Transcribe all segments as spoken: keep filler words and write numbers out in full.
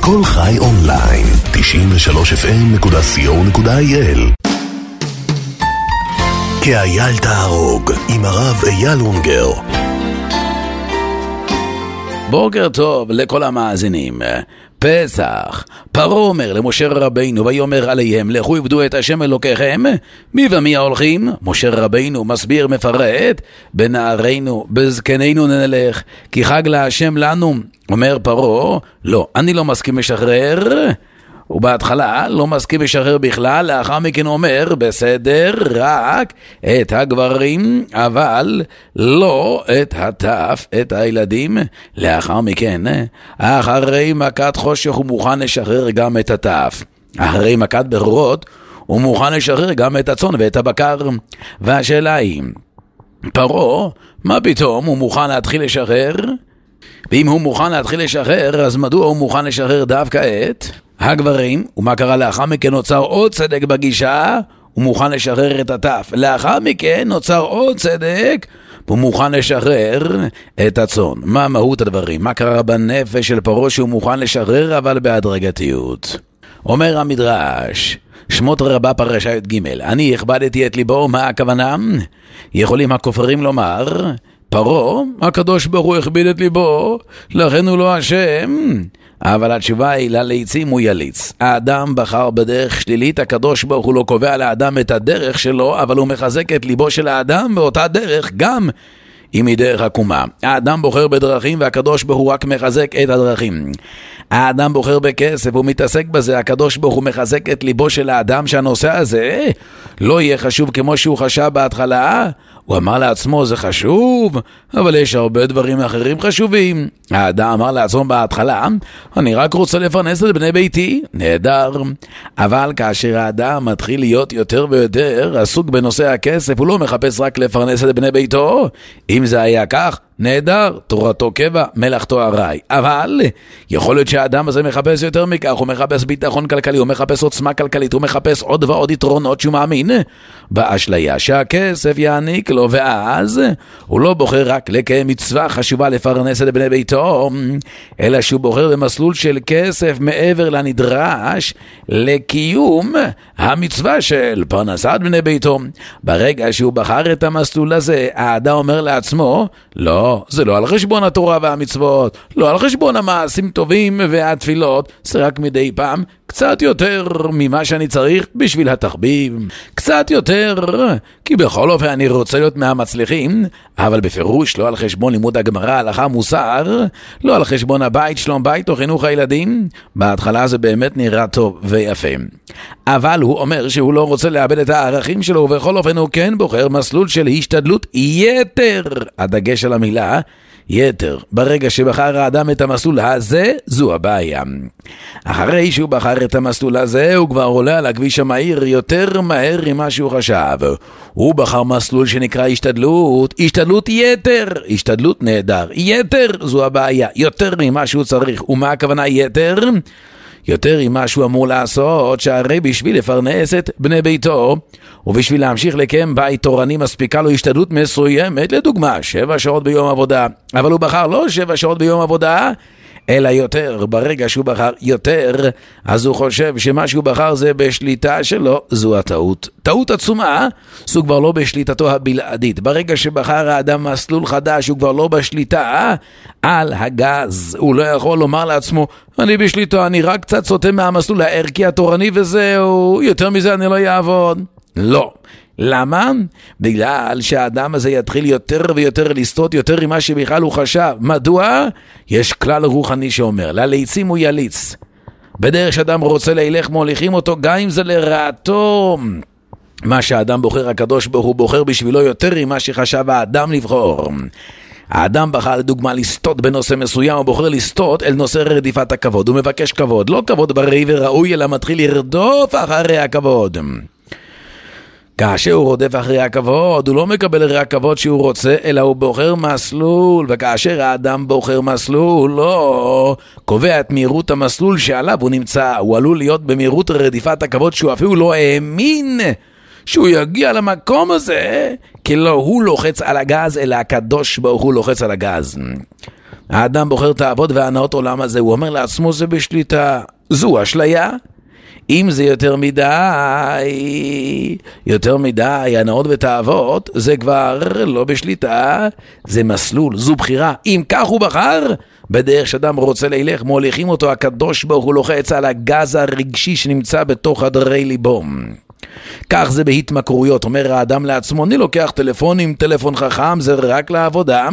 כל חי אונליין, תשעים ושלוש אף אם נקודה סי או נקודה איי אל. כאייל תהרוג, עם הרב אייל אונגר. בוקר טוב לכל המאזינים. פסח. פרעה אומר למשה רבינו ויאמר עליהם, לכו עבדו את השם אלוקיכם. מי ומי ההולכים? משה רבינו מסביר מפרט, בנערינו בזקנינו נלך, כי חג להשם לנו. אומר פרעה, לא, אני לא מסכים לשחרר. ובהתחלה לא מסכים לשחרר בכלל, לאחר מכן אומר, בסדר, רק את הגברים, אבל לא את הטף, את הילדים. לאחר מכן, אחרי מכת חושך הוא מוכן לשחרר גם את הטף. אחרי מכת ברורות הוא מוכן לשחרר גם את הצאן ואת הבקר. והשאלה היא, פרעה, מה פתאום הוא מוכן להתחיל לשחרר? ואם הוא מוכן להתחיל לשחרר, אז מדוע הוא מוכן לשחרר דווקא את הגברים? ומה קרה לאחר מכן? נוצר עוד צדק בגישה, הוא מוכן לשחרר את הטף. לאחר מכן נוצר עוד צדק, הוא מוכן לשחרר את הצאן. מה מהות הדברים? מה קרה בנפש של פרעה שהוא מוכן לשחרר אבל בהדרגתיות? אומר המדרש, שמות רבה פרשה י' ג', אני הכבדתי את ליבו. מה הכוונה? יכולים הכופרים לומר, פרעה, הקדוש ברוך הוא הכביד את ליבו, לכן הוא לא אשם. אבל התשובה היא, לליצים הוא יליץ. האדם בחר בדרך שלילית, הקדוש ברוך הוא לא קובע לאדם את הדרך שלו, אבל הוא מחזק את ליבו של האדם באותה דרך, גם אם היא דרך עקומה. האדם בוחר בדרכים והקדוש ברוך הוא רק מחזק את הדרכים. האדם בוחר בכסף, הוא מתעסק בזה, הקדוש ברוך הוא מחזק את ליבו של האדם שהנושא הזה לא יהיה חשוב כמו שהוא חשב בהתחלה. הוא אמר לעצמו, זה חשוב, אבל יש הרבה דברים אחרים חשובים. האדם אמר לעצמו בהתחלה, אני רק רוצה לפרנס את בני ביתי. נהדר. אבל כאשר האדם מתחיל להיות יותר ויותר עסוק בנושא הכסף, הוא לא מחפש רק לפרנס את בני ביתו. אם זה היה כך, נהדר, תורתו קבע, מלאכתו ארעי. אבל יכול להיות שהאדם הזה מחפש יותר מכך, הוא מחפש ביטחון כלכלי, הוא מחפש עוצמה כלכלית, הוא מחפש עוד ועוד יתרונות שהוא מאמין באשליה שהכסף יעניק לו, ואז הוא לא בוחר רק לקיים מצווה חשובה לפרנס את בני ביתו, אלא שהוא בוחר במסלול של כסף מעבר לנדרש לקיום המצווה של פרנסת בני ביתו. ברגע שהוא בחר את המסלול הזה, האדם אומר לעצמו, לא, זה לא על חשבון התורה והמצוות, לא על חשבון המעשים טובים והתפילות, זה רק מדי פעם קצת יותר ממה שאני צריך בשביל התחביב, קצת יותר, כי בכל אופן אני רוצה להיות מהמצליחים, אבל בפירוש לא על חשבון לימוד הגמרא, הלכה, מוסר, לא על חשבון הבית, שלום בית או חינוך הילדים. בהתחלה זה באמת נראה טוב ויפה, אבל הוא אומר שהוא לא רוצה לאבד את הערכים שלו, ובכל אופן הוא כן בוחר מסלול של השתדלות יתר. הדגש על המילה יתר. ברגע שבחר האדם את המסלול הזה, זו הבעיה. אחרי שהוא בחר את המסלול הזה, הוא כבר עולה על הכביש המהיר יותר מהר ממה שהוא חשב. הוא בחר מסלול שנקרא השתדלות, השתדלות יתר, השתדלות נהדר. יתר, זו הבעיה, יותר ממה שהוא צריך. ומה הכוונה יתר? יותר ממה שהוא אמור לעשות, שהרי בשביל לפרנס את בני ביתו, ובשביל להמשיך לקיים בית תורני מספיקה לו השתדלות מסוימת, לדוגמה, שבע שעות ביום עבודה. אבל הוא בחר לא שבע שעות ביום עבודה, אלא יותר. ברגע שהוא בחר יותר, אז הוא חושב שמה שהוא בחר זה בשליטה שלו. זו הטעות. טעות עצומה, זו כבר לא בשליטתו הבלעדית. ברגע שבחר האדם מסלול חדש, הוא כבר לא בשליטה על הגז. הוא לא יכול לומר לעצמו, אני בשליטה, אני רק קצת סוטה מהמסלול הערכי התורני וזהו, יותר מזה אני לא אעבוד. לא. למה? בגלל שהאדם הזה יתחיל יותר ויותר לסטות יותר ממה שבכלל הוא חשב. מדוע? יש כלל רוחני שאומר, לליצים הוא יליץ. בדרך שאדם רוצה להילך מוליכים אותו, גם אם זה לרעתו. מה שהאדם בוחר, הקדוש ברוך הוא בוחר בשבילו יותר ממה שחשב האדם לבחור. האדם בחר לדוגמה לסטות בנושא מסוים, הוא בוחר לסטות אל נושא רדיפת הכבוד. הוא מבקש כבוד, לא כבוד בריא וראוי, אלא מתחיל לרדוף אחרי הכבוד. כאשר הוא רודף אחרי הכבוד, הוא לא מקבל אחרי הכבוד שהוא רוצה, אלא הוא בוחר מסלול, וכאשר האדם בוחר מסלול, לא קובע את מהירות המסלול שעליו הוא נמצא. הוא עלול להיות במהירות רדיפת הכבוד שהוא אפילו לא האמין שהוא יגיע למקום הזה, כי לא הוא לוחץ על הגז, אלא הקדוש ברוך הוא לוחץ על הגז. האדם בוחר את העבוד והנאות עולם הזה, הוא אומר לעצמו זה בשליטה, זו אשליה. אם זה יותר מדי, יותר מדי, הנאות ותאוות, זה כבר לא בשליטה, זה מסלול, זו בחירה. אם כך הוא בחר, בדרך שאדם רוצה לילך, מוליכים אותו הקדוש ברוך הוא לוחץ על הגז הרגשי שנמצא בתוך חדרי ליבו. כך זה בהתמכרויות, אומר האדם לעצמו, אני לוקח טלפונים, טלפון חכם, זה רק לעבודה.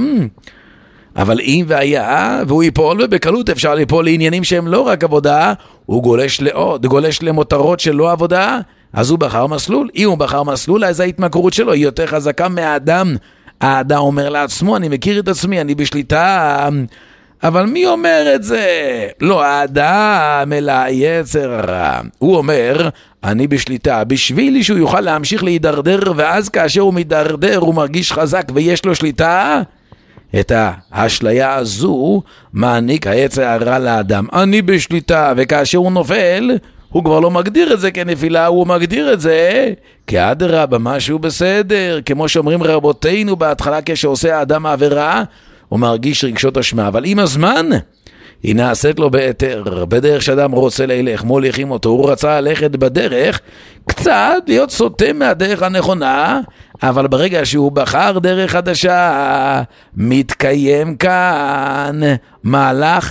אבל אם והיה, והוא ייפול, ובקלות אפשר ליפול לעניינים שהם לא רק עבודה, הוא גולש לעוד, גולש למותרות שלא עבודה, אז הוא בחר מסלול. אם הוא בחר מסלול, אז ההתמכרות שלו היא יותר חזקה מהאדם. האדם אומר לעצמו, אני מכיר את עצמי, אני בשליטה, אבל מי אומר את זה? לא האדם, אלא היצר הרע. הוא אומר, אני בשליטה, בשביל שהוא יוכל להמשיך להידרדר, ואז כאשר הוא מתדרדר, הוא מרגיש חזק ויש לו שליטה, את האשליה הזו מעניק היצר הרע לאדם. אני בשליטה, וכאשר הוא נופל, הוא כבר לא מגדיר את זה כנפילה, הוא מגדיר את זה כאדרבה, משהו בסדר. כמו שאומרים רבותינו בהתחלה, כשעושה האדם העבירה, הוא מרגיש רגשות אשמה. אבל עם הזמן, היא נעשית לו ביתר, בדרך שאדם רוצה ללך, מוליכים אותו, הוא רצה ללכת בדרך, קצת להיות סוטה מהדרך הנכונה, אבל ברגע שהוא בחר דרך חדשה, מתקיים כאן מהלך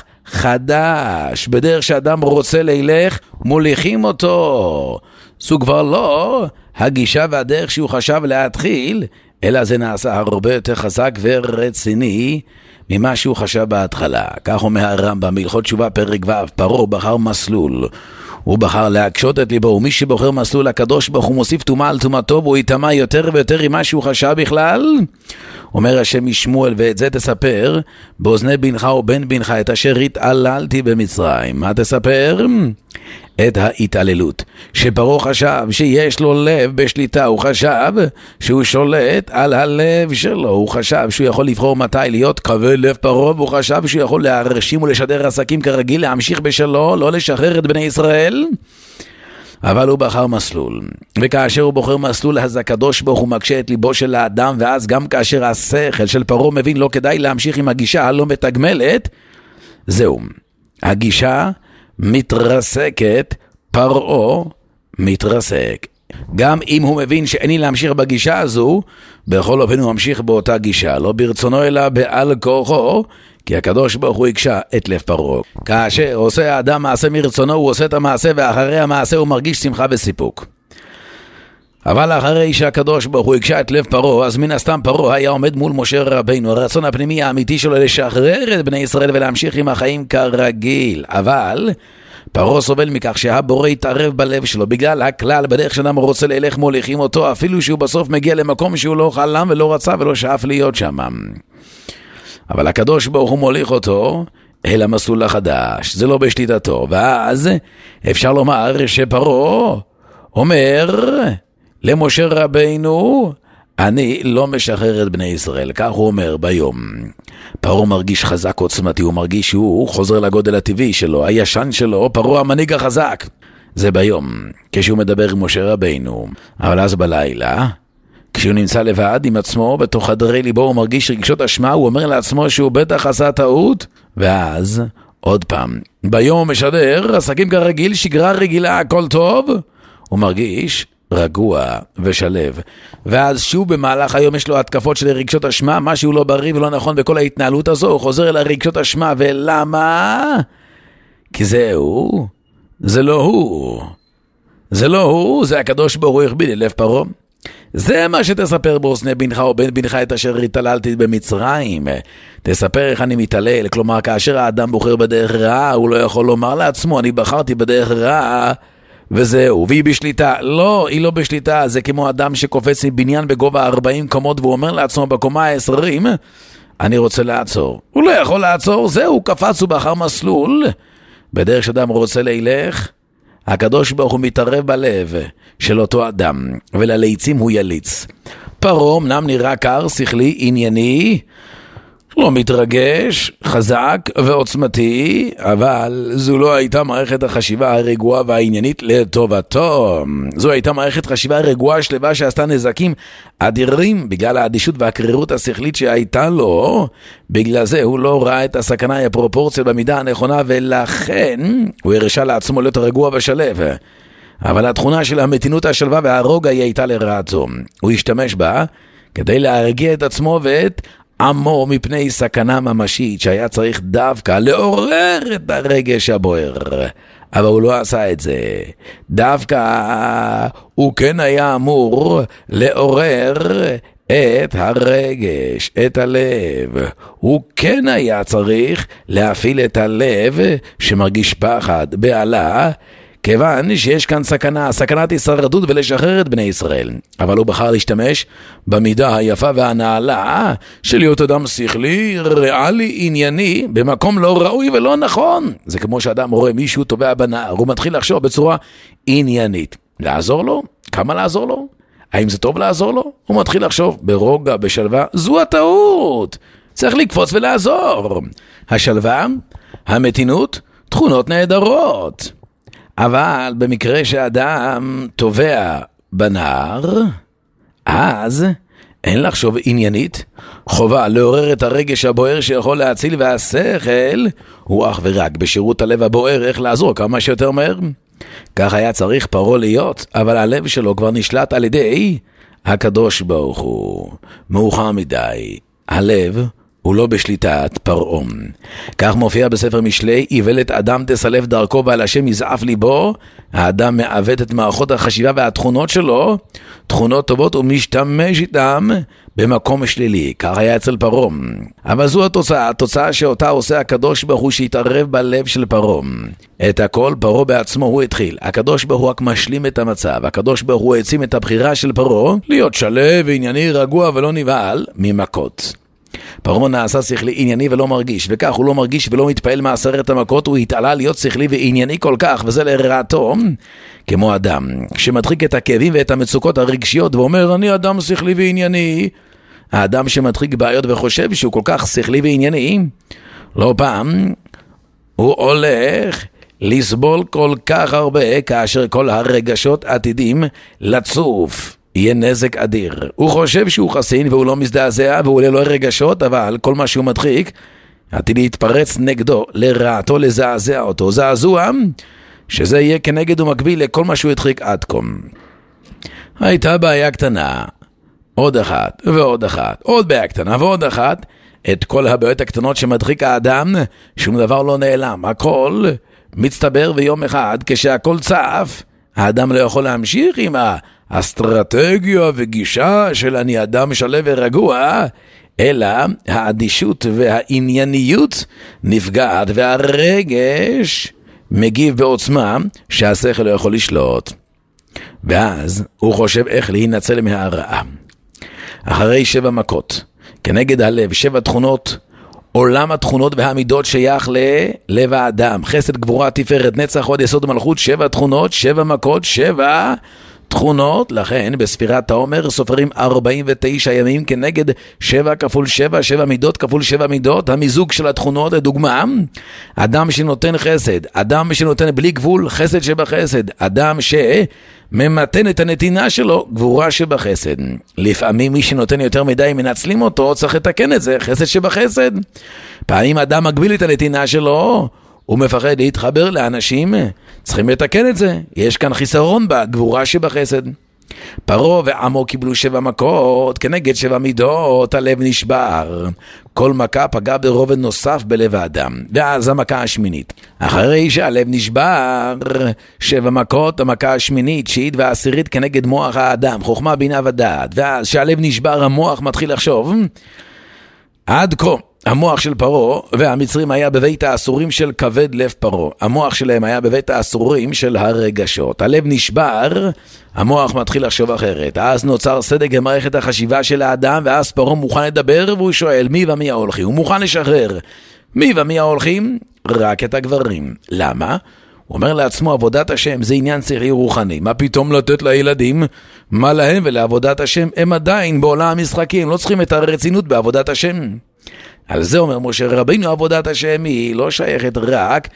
חדש. בדרך שאדם רוצה ללך, מוליכים אותו. זו כבר לא הגישה והדרך שהוא חשב להתחיל, אלא זה נעשה הרבה יותר חזק ורציני ממה שהוא חשב בהתחלה. כך אומר הרמב"ם בהלכות תשובה פרק ו', פרעה בחר מסלול, הוא בחר להקשות את ליבו, ומי שבוחר מסלול הקדוש ברוך הוא מוסיף טומאה על טומאתו, והוא יטמא יותר ויותר עם מה שהוא חשב בכלל. אומר השם משמואל, ואת זה תספר באוזני בנך ובן בנך את אשר התעללתי במצרים. מה תספר? את ההתעללות. שפרעה חשב שיש לו לב בשליטה, הוא חשב שהוא שולט על הלב שלו, הוא חשב שהוא יכול לבחור מתי להיות כבד לב פרעה, והוא חשב שהוא יכול להרשים ולשדר עסקים כרגיל, להמשיך בשלו, לא לשחרר את בני ישראל. אבל הוא בחר מסלול, וכאשר הוא בוחר מסלול, אז הקדוש ברוך הוא מקשה את ליבו של האדם, ואז גם כאשר השכל של פרעה מבין לא כדאי להמשיך עם הגישה הלא מתגמלת, זהו, הגישה מתרסקת, פרעה מתרסק. גם אם הוא מבין שאיני להמשיך בגישה הזו, בכל אופן הוא ממשיך באותה גישה, לא ברצונו אלא בעל כוחו, כי הקדוש ברוך הוא יקשה את לב פרעה. כאשר עושה האדם מעשה מרצונו, הוא עושה את המעשה, ואחרי המעשה הוא מרגיש שמחה וסיפוק. אבל אחרי שהקדוש ברוך הוא יקשה את לב פרעה, אז מן הסתם פרעה היה עומד מול משה רבינו, הרצון הפנימי האמיתי שלו לשחרר את בני ישראל ולהמשיך עם החיים כרגיל. אבל פרעה סובל מכך שהבורא יתערב בלב שלו, בגלל הכלל בדרך שאדם רוצה ללך מוליכים אותו, אפילו שהוא בסוף מגיע למקום שהוא לא חלם ולא רצה ולא שאף להיות שם. אבל הקדוש ברוך הוא מוליך אותו אל המסלול החדש, זה לא בשליטתו. ואז אפשר לומר שפרעה אומר למשה רבינו, אני לא משחרר את בני ישראל. כך הוא אומר ביום. פרעה מרגיש חזק עוצמתי, הוא מרגיש שהוא חוזר לגודל הטבעי שלו, הישן שלו, פרעה המנהיג החזק. זה ביום, כשהוא מדבר עם משה רבינו. אבל אז בלילה, כשהוא נמצא לבד עם עצמו, בתוך חדרי ליבו הוא מרגיש רגשות אשמה, הוא אומר לעצמו שהוא בטח עשה טעות, ואז עוד פעם, ביום הוא משדר, עסקים כרגיל, שגרה רגילה, הכל טוב, הוא מרגיש רגוע ושלב. ואז שוב במהלך היום יש לו התקפות של רגשות אשמה, משהו לא בריא ולא נכון בכל ההתנהלות הזו, הוא חוזר אל הרגשות אשמה. ולמה? כי זהו, זה לא הוא, זה לא הוא, זה הקדוש ברוך הוא הכביד את לב פרעה. זה מה שתספר באוזני בנך ובן בנך את אשר התעללתי במצרים. תספר איך אני מתעלל. כלומר, כאשר האדם בוחר בדרך רעה, הוא לא יכול לומר לעצמו אני בחרתי בדרך רעה וזהו, והיא בשליטה. לא, היא לא בשליטה. זה כמו אדם שקופץ מבניין בגובה ארבעים קומות והוא אומר לעצמו בקומה עשרים אני רוצה לעצור. הוא לא יכול לעצור, זהו, הוא קפץ ובחר מסלול. בדרך שאדם רוצה לילך, הקדוש ברוך הוא מתערב בלב של אותו אדם, ולליצים הוא יליץ. פרעה אמנם נראה קר, שכלי, ענייני, לא מתרגש, חזק ועוצמתי, אבל זו לא הייתה מערכת החשיבה הרגועה והעניינית לטובתו. זו הייתה מערכת חשיבה רגועה שלווה שעשתה נזקים אדירים בגלל האדישות והקרירות השכלית שהייתה לו. בגלל זה הוא לא ראה את הסכנה היא הפרופורציה במידה הנכונה, ולכן הוא הרשה לעצמו להיות רגוע ושלב. אבל התכונה של המתינות, השלווה והרוגע היא הייתה לרעתו. הוא השתמש בה כדי להרגיע את עצמו ואת עמו מפני סכנה ממשית שהיה צריך דווקא לעורר את הרגש הבוער. אבל הוא לא עשה את זה. דווקא הוא כן היה אמור לעורר את הרגש, את הלב. הוא כן היה צריך להפעיל את הלב שמרגיש פחד, בעלה, כיוון שיש כאן סכנה, סכנת הישרדות ולשחרר את בני ישראל. אבל הוא בחר להשתמש במידה היפה והנעלה של להיות אדם שכלי, ריאלי, ענייני, במקום לא ראוי ולא נכון. זה כמו שאדם רואה מישהו טובע בנהר, הוא מתחיל לחשוב בצורה עניינית. לעזור לו? כמה לעזור לו? האם זה טוב לעזור לו? הוא מתחיל לחשוב ברוגע, בשלווה. זו הטעות. צריך לקפוץ ולעזור. השלווה, המתינות, תכונות נהדרות. אבל במקרה שאדם טובע בנהר, אז אין לחשוב עניינית, חובה לעורר את הרגש הבוער שיכול להציל, והשכל הוא אך ורק בשירות הלב הבוער, איך לעזור כמה שיותר מהר. כך היה צריך פרעה להיות, אבל הלב שלו כבר נשלט על ידי הקדוש ברוך הוא. מאוחר מדי, הלב הוא לא בשליטת פרעה. כך מופיע בספר משלי, איוולת אדם תסלף דרכו ועל השם יזעף ליבו. האדם מעוות את מערכות החשיבה והתכונות שלו, תכונות טובות, ומשתמש איתם במקום שלילי. כך היה אצל פרעה. אבל זו התוצאה, התוצאה שאותה עושה הקדוש ברוך הוא, שהתערב בלב של פרעה. את הכל פרעה בעצמו הוא התחיל. הקדוש ברוך הוא רק משלים את המצב. הקדוש ברוך הוא העצים את הבחירה של פרעה להיות שלב וענייני, רגוע ולא נבהל ממכות. פרעה נעשה שכלי, ענייני ולא מרגיש, וכך הוא לא מרגיש ולא מתפעל מעשרת המכות. הוא התעלה להיות שכלי וענייני כל כך, וזה לרעתו. כמו אדם שמדחיק את הכאבים ואת המצוקות הרגשיות ואומר אני אדם שכלי וענייני. האדם שמדחיק בעיות וחושב שהוא כל כך שכלי וענייני, לא פעם הוא הולך לסבול כל כך הרבה, כאשר כל הרגשות עתידים לצוף. יהיה נזק אדיר. הוא חושב שהוא חסין והוא לא מזדעזע והוא ללא רגשות, אבל כל מה שהוא מדחיק עתיד להתפרץ נגדו, לרעתו, לזעזע אותו. זעזוע שזה יהיה כנגד ומקביל לכל מה שהוא הדחיק עד כה. הייתה בעיה קטנה, עוד אחת ועוד אחת, עוד בעיה קטנה ועוד אחת. את כל הבעיות הקטנות שמדחיק האדם, שום דבר לא נעלם, הכל מצטבר, ויום אחד כשהכל צף, האדם לא יכול להמשיך עם האסטרטגיה וגישה של אני אדם שלב ורגוע, אלא האדישות והענייניות נפגעת, והרגש מגיב בעוצמה שהשכל לא יכול לשלוט. ואז הוא חושב איך להינצל מהרעה. אחרי שבע מכות, כנגד הלב, שבע תכונות, עולם התכונות והמידות שייך ללב האדם. חסד, גבורה, תפארת, נצח, הוד, יסוד ומלכות. שבע תכונות, שבע מכות, שבע תכונות. לכן בספירת העומר סופרים ארבעים ותשע ימים כנגד שבע כפול שבע, שבע מידות כפול שבע מידות. המיזוג של התכונות, לדוגמה, אדם שנותן חסד, אדם שנותן בלי גבול, חסד שבחסד. אדם שממתן את הנתינה שלו, גבורה שבחסד. לפעמים מי שנותן יותר מדי מנצלים אותו, צריך לתקן את זה, חסד שבחסד. פעמים אדם מגביל את הנתינה שלו, הוא מפחד להתחבר לאנשים, צריכים לתקן את זה. יש כאן חיסרון בגבורה שבחסד. פרעה ועמו קיבלו שבע מכות כנגד שבע מידות, הלב נשבר. כל מכה פגע ברובד נוסף בלב האדם. ואז המכה השמינית, אחרי שהלב נשבר, שבע מכות, המכה השמינית, תשיעית והעשירית כנגד מוח האדם, חוכמה, בינה ודעת. ואז שהלב נשבר, המוח מתחיל לחשוב. עד כה המוח של פרעה והמצרים היה בבית האסורים של כבד לב פרעה. המוח שלהם היה בבית האסורים של הרגשות. הלב נשבר, המוח מתחיל לחשוב אחרת. אז נוצר סדק במערכת החשיבה של האדם, ואז פרעה מוכן לדבר, והוא שואל מי ומי ההולכים. הוא מוכן לשחרר. מי ומי ההולכים? רק את הגברים. למה? הוא אומר לעצמו, עבודת השם זה עניין שכלי רוחני. מה פתאום לתת לילדים? מה להם ולעבודת השם? הם עדיין בעולם המשחקים, לא צריכים את הרצינות בעבודת השם. על זה אומר משה רבינו, עבודת השם היא לא שייכת רק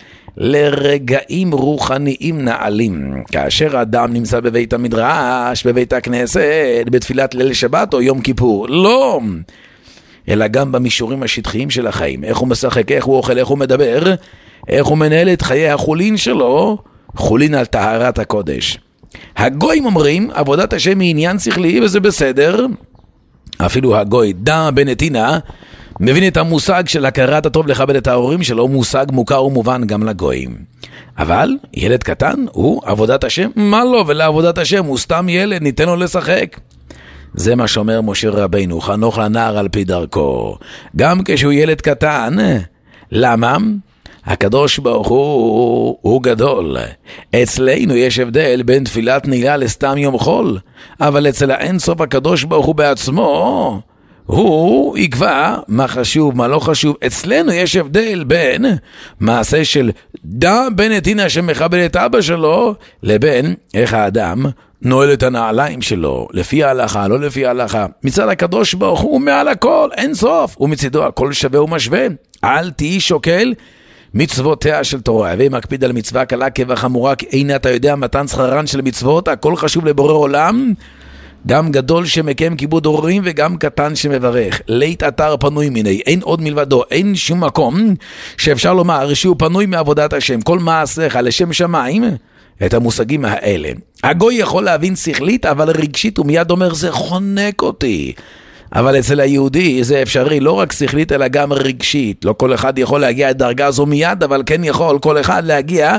לרגעים רוחניים נעלים. כאשר אדם נמצא בבית המדרש, בבית הכנסת, בתפילת ליל שבת או יום כיפור. לא! אלא גם במישורים השטחיים של החיים. איך הוא משחק, איך הוא אוכל, איך הוא מדבר, איך הוא מנהל את חיי החולין שלו, חולין על טהרת הקודש. הגויים אומרים, עבודת השם היא עניין שכלי וזה בסדר. אפילו הגוי, דא בנתינה, מבין את המושג של הכרת הטוב לכבד את ההורים שלו, מושג מוכר ומובן גם לגויים. אבל ילד קטן הוא עבודת השם? מה לא? ולעבודת השם הוא סתם ילד, ניתן לו לשחק. זה מה שאומר משה רבינו, חנוך לנער על פי דרכו. גם כשהוא ילד קטן, למה? הקדוש ברוך הוא, הוא גדול. אצלנו יש הבדל בין תפילת נעילה לסתם יום חול, אבל אצל האין סוף הקדוש ברוך הוא בעצמו, הוא יקבע מה חשוב, מה לא חשוב. אצלנו יש הבדל בין מעשה של דא בנתינה שמכבד את אבא שלו, לבין איך האדם נועל את הנעליים שלו, לפי ההלכה, לא לפי ההלכה. מצד הקדוש ברוך הוא מעל הכל, אין סוף, ומצידו הכל שווה ומשווה. אל תהי שוקל מצוותיה של תורה, ומקפיד על מצווה קלה כבחמורה, כי אין אתה יודע מתן שכרן של מצוות, הכל חשוב לבורא עולם, גם גדול שמקיים כיבוד הורים וגם קטן שמברך. לית אתר פנוי מיני, אין עוד מלבדו, אין שום מקום שאפשר לומר שהוא פנוי מעבודת השם. כל מעשיך לשם שמיים, את המושגים האלה. הגוי יכול להבין שכלית, אבל רגשית הוא מיד אומר זה חונק אותי. אבל אצל היהודי זה אפשרי לא רק שכלית אלא גם רגשית. לא כל אחד יכול להגיע לדרגה זו מיד, אבל כן יכול כל אחד להגיע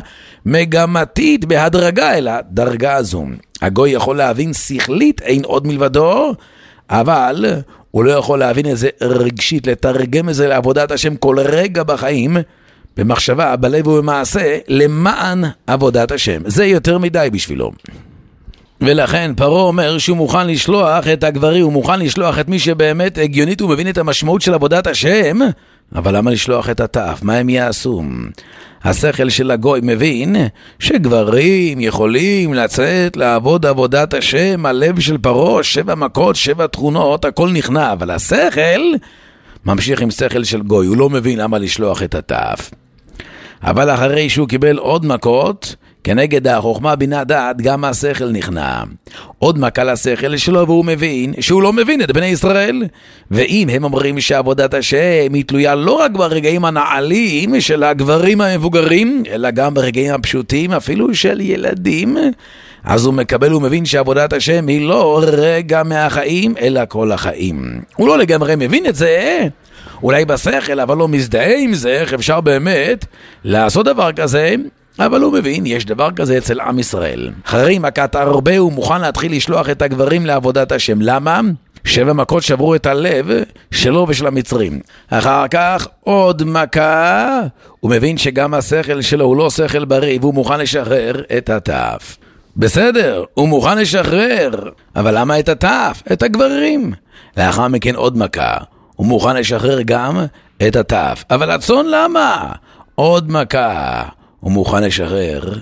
מגמתית בהדרגה אל הדרגה זו. הגוי יכול להבין שכלית, אין עוד מלבדו, אבל הוא לא יכול להבין את זה רגשית, לתרגם את זה לעבודת השם כל רגע בחיים, במחשבה, בלב ובמעשה, למען עבודת השם. זה יותר מדי בשבילו. ולכן פרעה אומר שהוא מוכן לשלוח את הגברים, הוא מוכן לשלוח את מי שבאמת הגיונית ומבין את המשמעות של עבודת השם, אבל למה לשלוח את הטף? מה הם יעשו? השכל של הגוי מבין שגברים יכולים לצאת לעבוד עבודת השם, הלב של פרעה, שבע מכות, שבע תכונות, הכל נכנע, אבל השכל ממשיך עם שכל של גוי, הוא לא מבין למה לשלוח את הטף. אבל אחרי שהוא קיבל עוד מכות, כנגד החוכמה בינה דעת, גם השכל נכנע. עוד מכה לשכל שלו, והוא מבין שהוא לא מבין את בני ישראל. ואם הם אומרים שעבודת השם היא תלויה לא רק ברגעים הנעלים של הגברים המבוגרים, אלא גם ברגעים הפשוטים, אפילו של ילדים, אז הוא מקבל ומבין שעבודת השם היא לא רגע מהחיים, אלא כל החיים. הוא לא לגמרי מבין את זה, אולי בשכל, אבל לא מזדהה עם זה, איך אפשר באמת לעשות דבר כזה, אבל הוא מבין, יש דבר כזה אצל עם ישראל. אחרי מכת הרבה הוא מוכן להתחיל לשלוח את הגברים לעבודת השם. למה? שבע מכות שברו את הלב שלו ושל המצרים. אחר כך עוד מכה, הוא מבין שגם השכל שלו הוא לא שכל בריא, והוא מוכן לשחרר את הטף. בסדר, הוא מוכן לשחרר, אבל למה את הטף? את הגברים. לאחר מכן עוד מכה, הוא מוכן לשחרר גם את הטף. אבל הצאן למה? עוד מכה, הוא מוכן לשחרר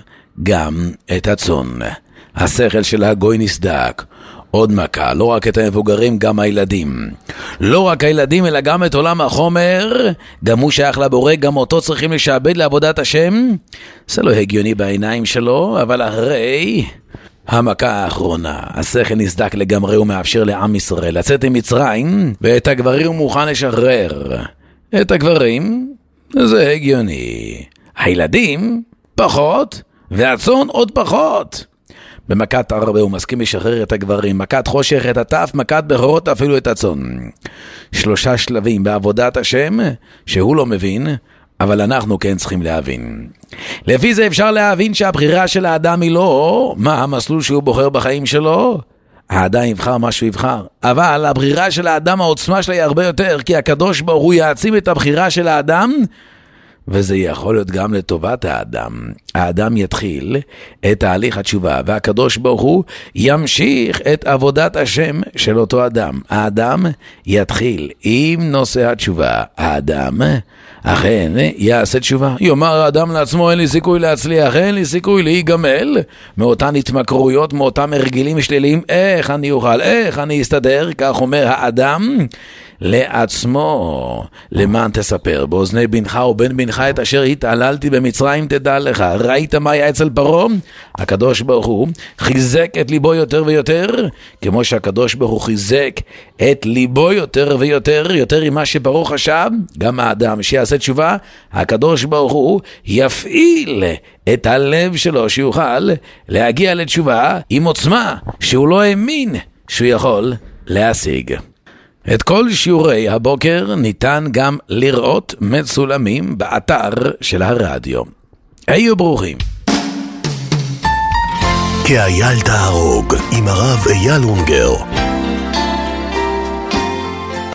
גם את הצאן. השכל של הגוי נסדק. עוד מכה, לא רק את המבוגרים, גם הילדים. לא רק הילדים, אלא גם את עולם החומר. גם הוא שייך לבורא, גם אותו צריכים לשעבד לעבודת השם. זה לא הגיוני בעיניים שלו, אבל אחרי המכה האחרונה, השכל נסדק לגמרי ומאפשר לעם ישראל לצאת עם מצרים, ואת הגברים הוא מוכן לשחרר. את הגברים, זה הגיוני. הילדים, פחות, והצאן עוד פחות. במכת הרבה הוא מסכים לשחרר את הגברים, מכת חושך את הטף, מכת בכורות אפילו את הצאן. שלושה שלבים בעבודת השם שהוא לא מבין, אבל אנחנו כן צריכים להבין. לפי זה אפשר להבין שהבחירה של האדם היא לא מה המסלול שהוא בוחר בחיים שלו. האדם יבחר מה שהוא יבחר, אבל הבחירה של האדם, העוצמה שלה היא הרבה יותר, כי הקדוש ברוך הוא יעצים את הבחירה של האדם, וזה יכול להיות גם לטובת האדם. האדם יתחיל את תהליך התשובה, והקדוש ברוך הוא ימשיך את עבודת השם של אותו אדם. האדם יתחיל עם נושא התשובה. האדם אכן יעשה תשובה. יאמר האדם לעצמו, אין לי סיכוי להצליח, אין לי סיכוי להיגמל מאותן התמכרויות, מאותם הרגילים שליליים. איך אני אוכל, איך אני אסתדר? כך אומר האדם, לעצמו, למען תספר באוזני בנך ובן בנך את אשר התעללתי במצרים תדע לך. ראית מה היה אצל פרעה? הקדוש ברוך הוא חיזק את ליבו יותר ויותר, כמו שהקדוש ברוך הוא חיזק את ליבו יותר ויותר, יותר ממה שפרעה חשב. גם האדם שיעשה תשובה, הקדוש ברוך הוא יפעיל את הלב שלו שיוכל להגיע לתשובה עם עוצמה שהוא לא האמין שהוא יכול להשיג. את כל שיעורי הבוקר ניתן גם לראות מצולמים באתר של הרדיו. היו ברוכים. כאייל תהרוג עם הרב אייל אונגר.